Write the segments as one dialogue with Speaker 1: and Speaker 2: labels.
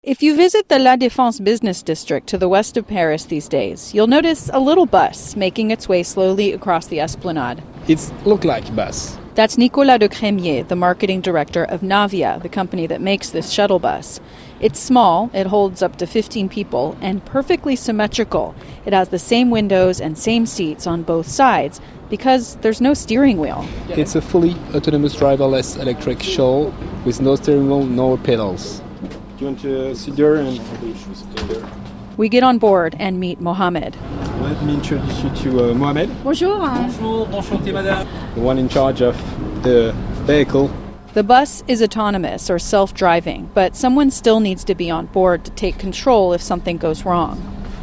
Speaker 1: If you visit the La Défense business district to the west of Paris these days, you'll notice a little bus making its way slowly across the esplanade.
Speaker 2: It looks like a bus.
Speaker 1: That's Nicolas de Crémier, the marketing director of Navia, the company that makes this shuttle bus. It's small, it holds up to 15 people, and perfectly symmetrical. It has the same windows and same seats on both sides because there's no steering wheel.
Speaker 2: It's a fully autonomous driverless electric shuttle with no steering wheel, no pedals. Do you want to sit there and
Speaker 1: We get on board and meet Mohamed.
Speaker 2: Let me introduce you to Mohamed.
Speaker 3: Bonjour.
Speaker 2: Bonjour, enchanté, madame. The one in charge of the vehicle.
Speaker 1: The bus is autonomous or self-driving, but someone still needs to be on board to take control if something goes wrong.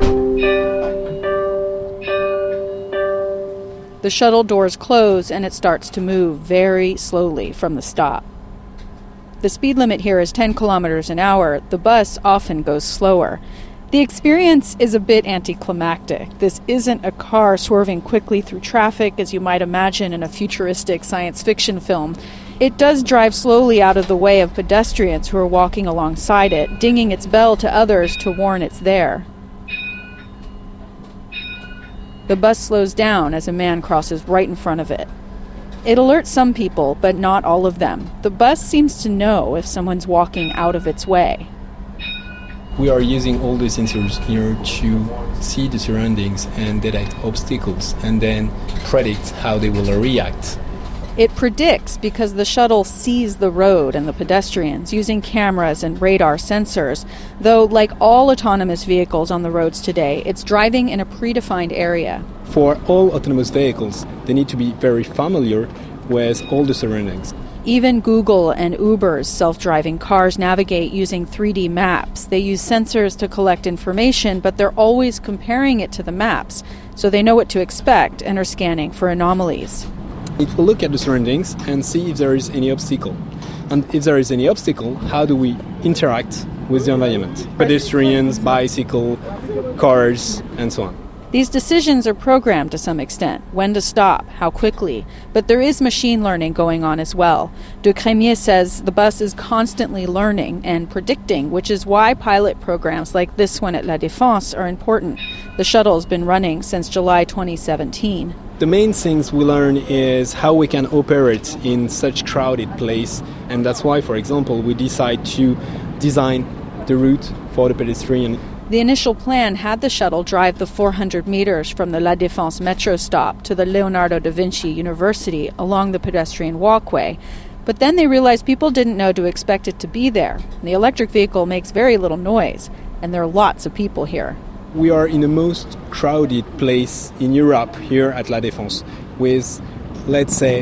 Speaker 1: The shuttle doors close and it starts to move very slowly from the stop. The speed limit here is 10 kilometers an hour. The bus often goes slower. The experience is a bit anticlimactic. This isn't a car swerving quickly through traffic as you might imagine in a futuristic science fiction film. It does drive slowly out of the way of pedestrians who are walking alongside it, dinging its bell to others to warn it's there. The bus slows down as a man crosses right in front of it. It alerts some people, but not all of them. The bus seems to know if someone's walking out of its way.
Speaker 2: We are using all the sensors here to see the surroundings and detect obstacles and then predict how they will react.
Speaker 1: It predicts because the shuttle sees the road and the pedestrians using cameras and radar sensors, though like all autonomous vehicles on the roads today, it's driving in a predefined area.
Speaker 2: For all autonomous vehicles, they need to be very familiar with all the surroundings.
Speaker 1: Even Google and Uber's self-driving cars navigate using 3D maps. They use sensors to collect information, but they're always comparing it to the maps, so they know what to expect and are scanning for anomalies.
Speaker 2: It will look at the surroundings and see if there is any obstacle. And if there is any obstacle, how do we interact with the environment? Pedestrians, bicycle, cars, and so on.
Speaker 1: These decisions are programmed to some extent, when to stop, how quickly, but there is machine learning going on as well. De Crémier says the bus is constantly learning and predicting, which is why pilot programs like this one at La Défense are important. The shuttle has been running since July 2017.
Speaker 2: The main things we learn is how we can operate in such crowded place, and that's why, for example, we decide to design the route for the pedestrian.
Speaker 1: The initial plan had the shuttle drive the 400 meters from the La Défense metro stop to the Leonardo da Vinci University along the pedestrian walkway. But then they realized people didn't know to expect it to be there. The electric vehicle makes very little noise, and there are lots of people here.
Speaker 2: We are in the most crowded place in Europe here at La Défense with, let's say,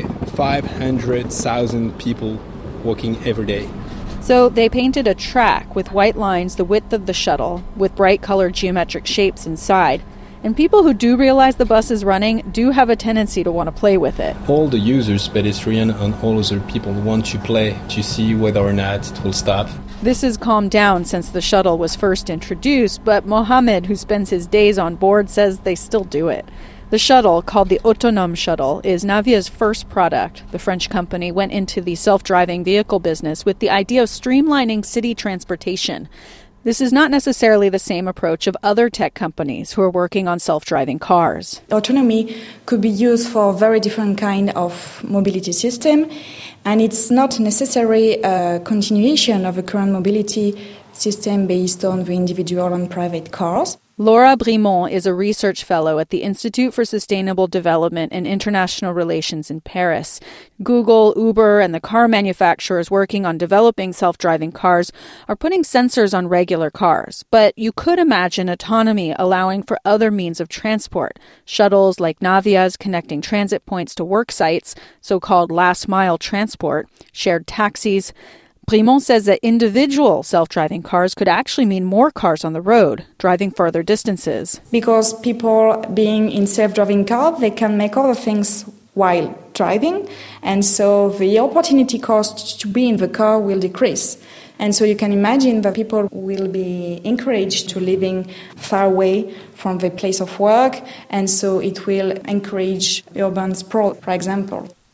Speaker 2: 500,000 people walking every day.
Speaker 1: So they painted a track with white lines the width of the shuttle, with bright colored geometric shapes inside. And people who do realize the bus is running do have a tendency to want to play with it.
Speaker 2: All the users, pedestrians and all other people want to play to see whether or not it will stop.
Speaker 1: This has calmed down since the shuttle was first introduced, but Mohamed, who spends his days on board, says they still do it. The shuttle, called the Autonome Shuttle, is Navia's first product. The French company went into the self-driving vehicle business with the idea of streamlining city transportation. This is not necessarily the same approach of other tech companies who are working on self-driving cars.
Speaker 3: Autonomy could be used for very different kind of mobility system, and it's not necessarily a continuation of a current mobility system based on the individual and private cars.
Speaker 1: Laura Brimont is a research fellow at the Institute for Sustainable Development and International Relations in Paris. Google, Uber, and the car manufacturers working on developing self-driving cars are putting sensors on regular cars. But you could imagine autonomy allowing for other means of transport. Shuttles like Navia's connecting transit points to work sites, so-called last-mile transport, shared taxis. Brimont says that individual self-driving cars could actually mean more cars on the road, driving further distances.
Speaker 3: Because people being in self-driving cars, they can make other things while driving, and so the opportunity cost to be in the car will decrease. And so you can imagine that people will be encouraged to living far away from the place of work, and so it will encourage urban sprawl, for example.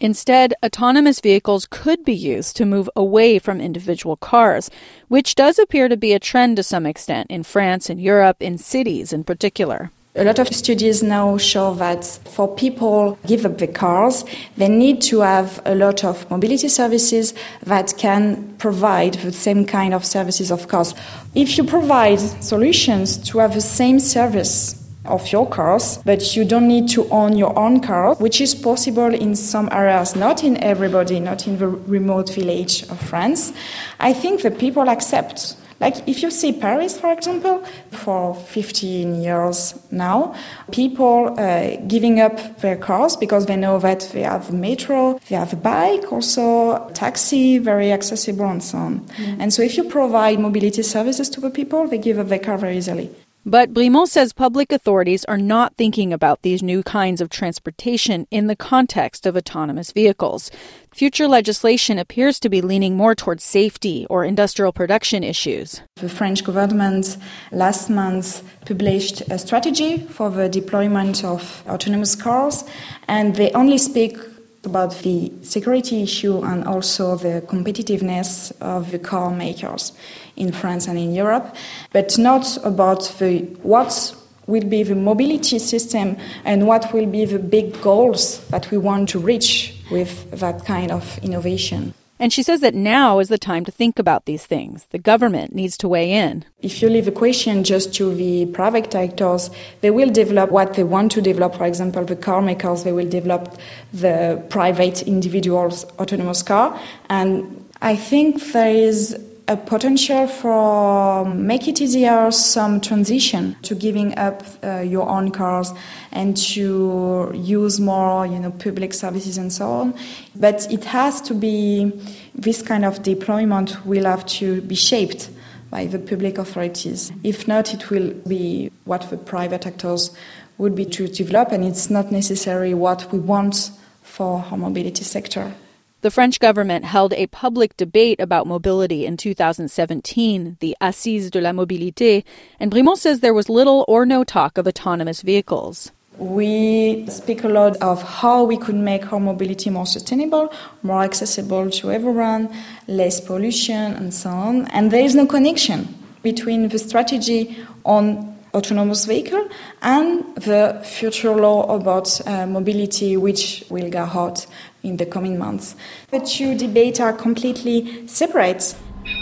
Speaker 1: Instead, autonomous vehicles could be used to move away from individual cars, which does appear to be a trend to some extent in France and Europe, in cities in particular.
Speaker 3: A lot of studies now show that for people who give up their cars, they need to have a lot of mobility services that can provide the same kind of services of cars. If you provide solutions to have the same service of your cars, but you don't need to own your own car, which is possible in some areas, not in everybody, not in the remote village of France, I think that people accept. Like if you see Paris, for example, for 15 years now, people giving up their cars because they know that they have the metro, they have a bike, also taxi, very accessible and so on. Mm-hmm. And so if you provide mobility services to the people, they give up their car very easily.
Speaker 1: But Brimont says public authorities are not thinking about these new kinds of transportation in the context of autonomous vehicles. Future legislation appears to be leaning more towards safety or industrial production issues.
Speaker 3: The French government last month published a strategy for the deployment of autonomous cars, and they only speak about the security issue and also the competitiveness of the car makers in France and in Europe, but not about what will be the mobility system and what will be the big goals that we want to reach with that kind of innovation.
Speaker 1: And she says that now is the time to think about these things. The government needs to weigh in.
Speaker 3: If you leave the question just to the private actors, they will develop what they want to develop. For example, the car makers, they will develop the private individuals' autonomous car. And I think there is a potential for make it easier some transition to giving up your own cars and to use more, public services and so on. But it has to be, this kind of deployment will have to be shaped by the public authorities. If not, it will be what the private actors would be to develop, and it's not necessarily what we want for our mobility sector.
Speaker 1: The French government held a public debate about mobility in 2017, the Assises de la Mobilité, and Brimont says there was little or no talk of autonomous vehicles.
Speaker 3: We speak a lot of how we could make our mobility more sustainable, more accessible to everyone, less pollution and so on. And there is no connection between the strategy on autonomous vehicle and the future law about mobility, which will go out in the coming months. The two debates are completely separate.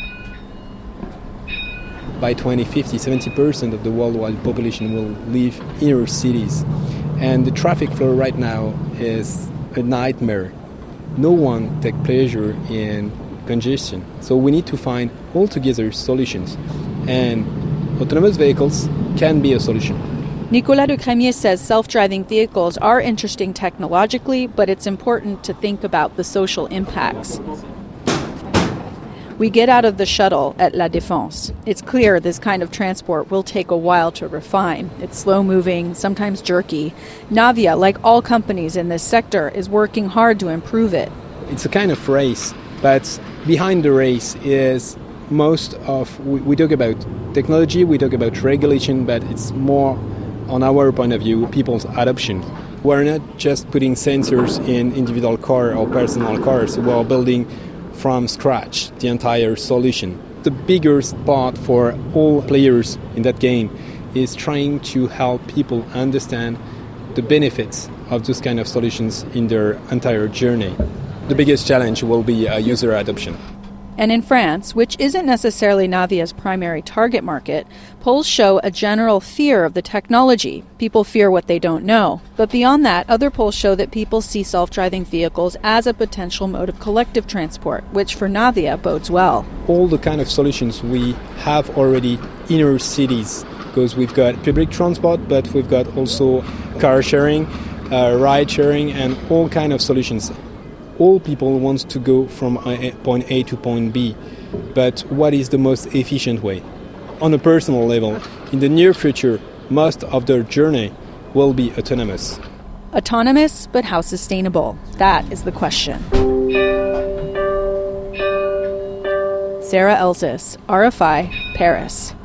Speaker 2: By 2050, 70% of the worldwide population will live in inner cities. And the traffic flow right now is a nightmare. No one takes pleasure in congestion. So we need to find altogether solutions. And autonomous vehicles can be a solution.
Speaker 1: Nicolas de Crémier says self-driving vehicles are interesting technologically, but it's important to think about the social impacts. We get out of the shuttle at La Défense. It's clear this kind of transport will take a while to refine. It's slow-moving, sometimes jerky. Navia, like all companies in this sector, is working hard to improve it.
Speaker 2: It's a kind of race, but behind the race is we talk about technology, we talk about regulation, but it's more, on our point of view, people's adoption. We're not just putting sensors in individual car or personal cars. We're building from scratch the entire solution. The biggest part for all players in that game is trying to help people understand the benefits of those kind of solutions in their entire journey. The biggest challenge will be user adoption.
Speaker 1: And in France, which isn't necessarily Navia's primary target market, polls show a general fear of the technology. People fear what they don't know. But beyond that, other polls show that people see self-driving vehicles as a potential mode of collective transport, which for Navia bodes well.
Speaker 2: All the kind of solutions we have already in our cities, because we've got public transport, but we've got also car sharing, ride sharing, and all kind of solutions. All people want to go from point A to point B, but what is the most efficient way? On a personal level, in the near future, most of their journey will be autonomous.
Speaker 1: Autonomous, but how sustainable? That is the question. Sarah Elzis, RFI, Paris.